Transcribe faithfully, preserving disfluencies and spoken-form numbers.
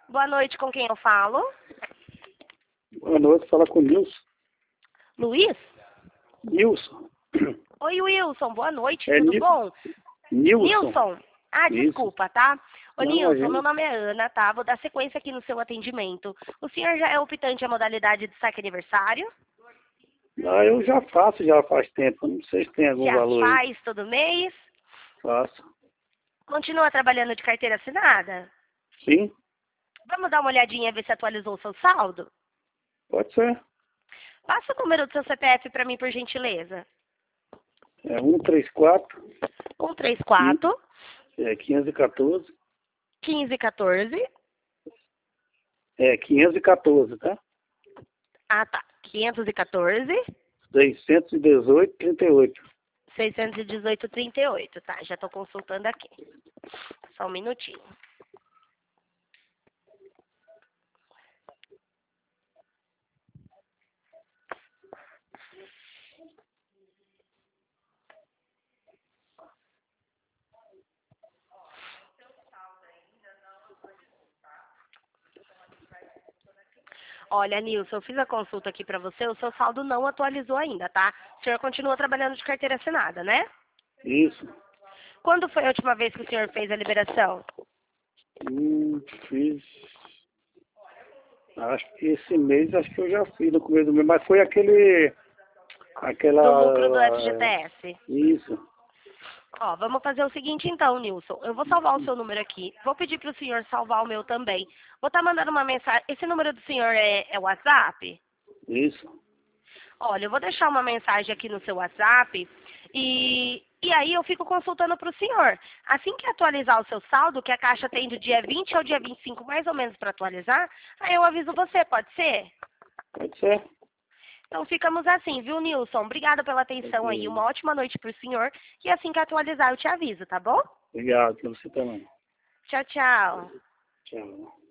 Boa noite, com quem eu falo? Boa noite, fala com o Nilson. Luiz? Nilson. Oi, Wilson, boa noite, É tudo Nil- bom? Nilson. Nilson? Ah, Isso. desculpa, tá? Ô, Não, Nilson, imagina. meu nome é Ana, tá? Vou dar sequência aqui no seu atendimento. O senhor já é optante à modalidade de saque aniversário? Ah, eu já faço, já faz tempo. Não sei se tem algum Já valor aí. faz todo mês? Faço. Continua trabalhando de carteira assinada? Sim, Vamos dar uma olhadinha, ver se atualizou o seu saldo? pode ser. Passa o número do seu C P F para mim, por gentileza. É um três quatro, um três quatro, é quinhentos e quatorze. quinze quatorze. É quinhentos e quatorze, tá? Ah, tá. quinhentos e quatorze, seiscentos e dezoito, trinta e oito. seiscentos e dezoito, trinta e oito. Tá, já estou consultando aqui. Só um minutinho. Olha, Nilson, eu fiz a consulta aqui para você, o seu saldo não atualizou ainda, tá? O senhor continua trabalhando de carteira assinada, né? Isso. Quando foi a última vez que o senhor fez a liberação? Hum, fiz. Acho que esse mês, acho que eu já fiz no começo do mês, mas foi aquele. Do lucro do Aquela. F G T S? Isso. Ó, vamos fazer o seguinte então, Nilson. Eu vou salvar o seu número aqui. Vou pedir para o senhor salvar o meu também. Vou estar mandando uma mensagem. Esse número do senhor é, é WhatsApp? Isso. Olha, eu vou deixar uma mensagem aqui no seu WhatsApp e, e aí eu fico consultando para o senhor. Assim que atualizar o seu saldo, que a Caixa tem do dia vinte ao dia vinte e cinco mais ou menos para atualizar, aí eu aviso você, pode ser? Pode ser. Então ficamos assim, viu, Nilson? Obrigada pela atenção aí. Uma ótima noite para o senhor. E assim que atualizar eu te aviso, tá bom? Obrigado, pra você também. Tchau, tchau. Tchau.